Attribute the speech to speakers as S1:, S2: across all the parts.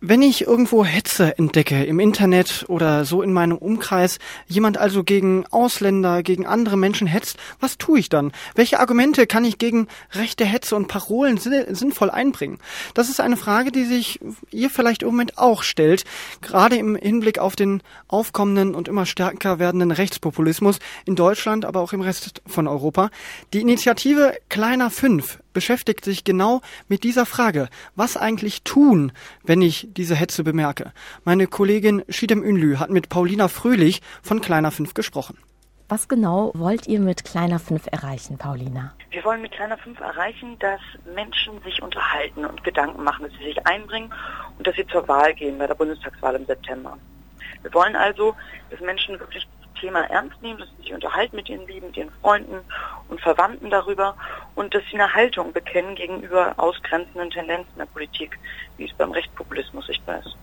S1: Wenn ich irgendwo Hetze entdecke im Internet oder so in meinem Umkreis, jemand also gegen Ausländer, gegen andere Menschen hetzt, was tue ich dann? Welche Argumente kann ich gegen rechte Hetze und Parolen sinnvoll einbringen? Das ist eine Frage, die sich ihr vielleicht im Moment auch stellt, gerade im Hinblick auf den aufkommenden und immer stärker werdenden Rechtspopulismus in Deutschland, aber auch im Rest von Europa. Die Initiative Kleiner 5 beschäftigt sich genau mit dieser Frage. Was eigentlich tun, wenn ich diese Hetze bemerke? Meine Kollegin Chidem Ünlü hat mit Paulina Fröhlich von Kleiner 5 gesprochen.
S2: Was genau wollt ihr mit Kleiner 5 erreichen, Paulina?
S3: Wir wollen mit Kleiner 5 erreichen, dass Menschen sich unterhalten und Gedanken machen, dass sie sich einbringen und dass sie zur Wahl gehen bei der Bundestagswahl im September. Wir wollen also, dass Menschen wirklich das Thema ernst nehmen, dass sie sich unterhalten mit ihren Lieben, mit ihren Freunden und Verwandten darüber und dass sie eine Haltung bekennen gegenüber ausgrenzenden Tendenzen der Politik, wie es beim Rechtspopulismus sichtbar ist.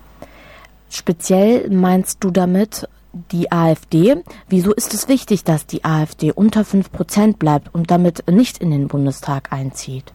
S2: Speziell meinst du damit die AfD? Wieso ist es wichtig, dass die AfD unter 5% bleibt und damit nicht in den Bundestag einzieht?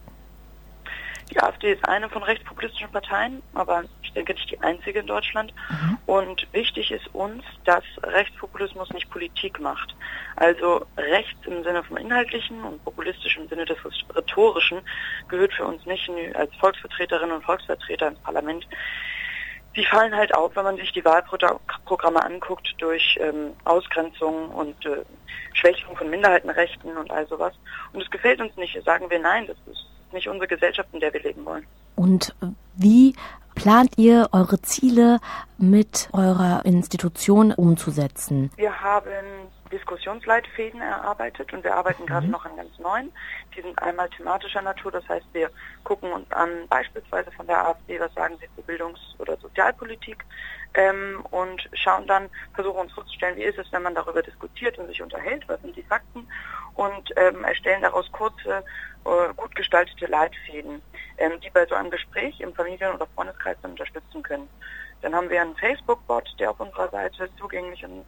S3: Die AfD ist eine von rechtspopulistischen Parteien, aber ich denke nicht die einzige in Deutschland. Und wichtig ist uns, dass Rechtspopulismus nicht Politik macht. Also rechts im Sinne vom Inhaltlichen und populistisch im Sinne des Rhetorischen gehört für uns nicht als Volksvertreterinnen und Volksvertreter ins Parlament. Die fallen halt auf, wenn man sich die Wahlprogramme anguckt, durch Ausgrenzung und Schwächung von Minderheitenrechten und all sowas. Und es gefällt uns nicht. Sagen wir nein, das ist nicht unsere Gesellschaft, in der wir leben wollen.
S2: Und wie plant ihr, eure Ziele mit eurer Institution umzusetzen?
S3: Wir haben Diskussionsleitfäden erarbeitet und wir arbeiten gerade noch an ganz neuen. Die sind einmal thematischer Natur, das heißt, wir gucken uns an, beispielsweise von der AfD, was sagen sie zur Bildungs- oder Sozialpolitik, und schauen dann, versuchen uns vorzustellen, wie ist es, wenn man darüber diskutiert und sich unterhält, was sind die Fakten, und erstellen daraus kurze, gut gestaltete Leitfäden, die bei so einem Gespräch im Familien- oder Freundeskreis dann unterstützen können. Dann haben wir einen Facebook-Bot, der auf unserer Seite zugänglich und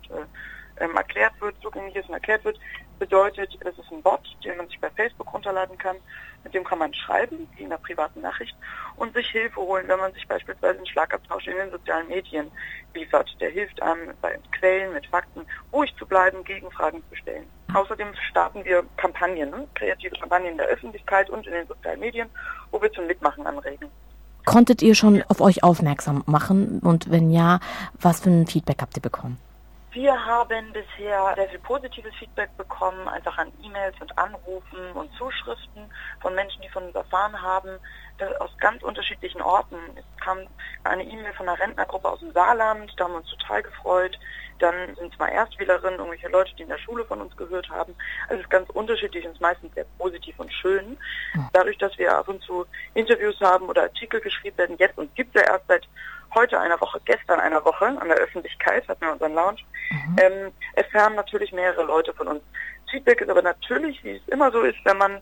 S3: zugänglich ist und erklärt wird. Bedeutet, es ist ein Bot, den man sich bei Facebook runterladen kann. Mit dem kann man schreiben, wie in einer privaten Nachricht, und sich Hilfe holen, wenn man sich beispielsweise einen Schlagabtausch in den sozialen Medien liefert. Der hilft einem bei Quellen mit Fakten ruhig zu bleiben, Gegenfragen zu stellen. Außerdem starten wir Kampagnen, kreative Kampagnen in der Öffentlichkeit und in den sozialen Medien, wo wir zum Mitmachen anregen.
S2: Konntet ihr schon auf euch aufmerksam machen? Und wenn ja, was für ein Feedback habt ihr bekommen?
S3: Wir haben bisher sehr viel positives Feedback bekommen, einfach an E-Mails und Anrufen und Zuschriften von Menschen, die von uns erfahren haben, aus ganz unterschiedlichen Orten. Es kam eine E-Mail von einer Rentnergruppe aus dem Saarland, da haben wir uns total gefreut. Dann sind es mal Erstwählerinnen, irgendwelche Leute, die in der Schule von uns gehört haben. Also es ist ganz unterschiedlich und meistens sehr positiv und schön. Dadurch, dass wir ab und zu Interviews haben oder Artikel geschrieben werden, jetzt und gibt es ja erst seit heute einer Woche, gestern einer Woche an der Öffentlichkeit, hatten wir unseren Launch, erfahren natürlich mehrere Leute von uns. Feedback ist aber natürlich, wie es immer so ist, wenn man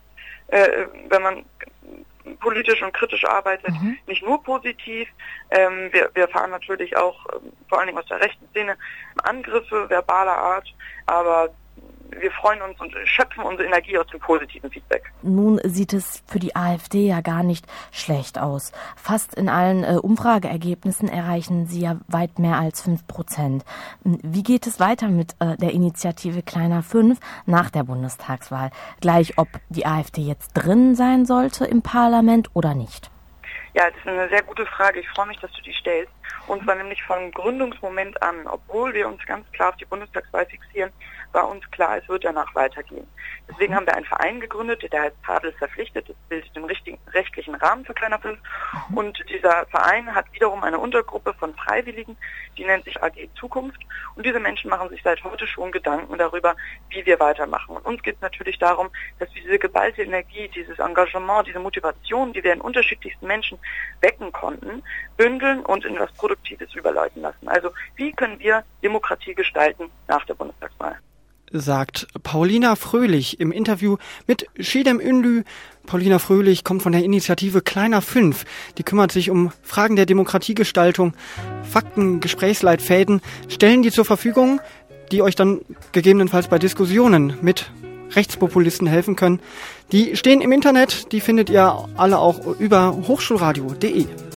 S3: politisch und kritisch arbeitet, nicht nur positiv. Wir erfahren natürlich auch, vor allen Dingen aus der rechten Szene, Angriffe verbaler Art, aber wir freuen uns und schöpfen unsere Energie aus dem positiven Feedback.
S2: Nun sieht es für die AfD ja gar nicht schlecht aus. Fast in allen Umfrageergebnissen erreichen sie ja weit mehr als 5%. Wie geht es weiter mit der Initiative Kleiner 5 nach der Bundestagswahl? Gleich, ob die AfD jetzt drin sein sollte im Parlament oder nicht?
S3: Ja, das ist eine sehr gute Frage. Ich freue mich, dass du die stellst. Und zwar nämlich vom Gründungsmoment an. Obwohl wir uns ganz klar auf die Bundestagswahl fixieren, war uns klar, es wird danach weitergehen. Deswegen haben wir einen Verein gegründet, der heißt Tadel verpflichtet. Das bildet den rechtlichen Rahmen für Kleiner 5. Und dieser Verein hat wiederum eine Untergruppe von Freiwilligen, die nennt sich AG Zukunft. Und diese Menschen machen sich seit heute schon Gedanken darüber, wie wir weitermachen. Und uns geht es natürlich darum, dass wir diese geballte Energie, dieses Engagement, diese Motivation, die wir in unterschiedlichsten Menschen wecken konnten, bündeln und in was Produktives überleiten lassen. Also wie können wir Demokratie gestalten nach der Bundestagswahl?
S1: Sagt Paulina Fröhlich im Interview mit Chidem Ünlü. Paulina Fröhlich kommt von der Initiative Kleiner 5. Die kümmert sich um Fragen der Demokratiegestaltung, Fakten, Gesprächsleitfäden, stellen die zur Verfügung, die euch dann gegebenenfalls bei Diskussionen mit Rechtspopulisten helfen können. Die stehen im Internet, die findet ihr alle auch über hochschulradio.de.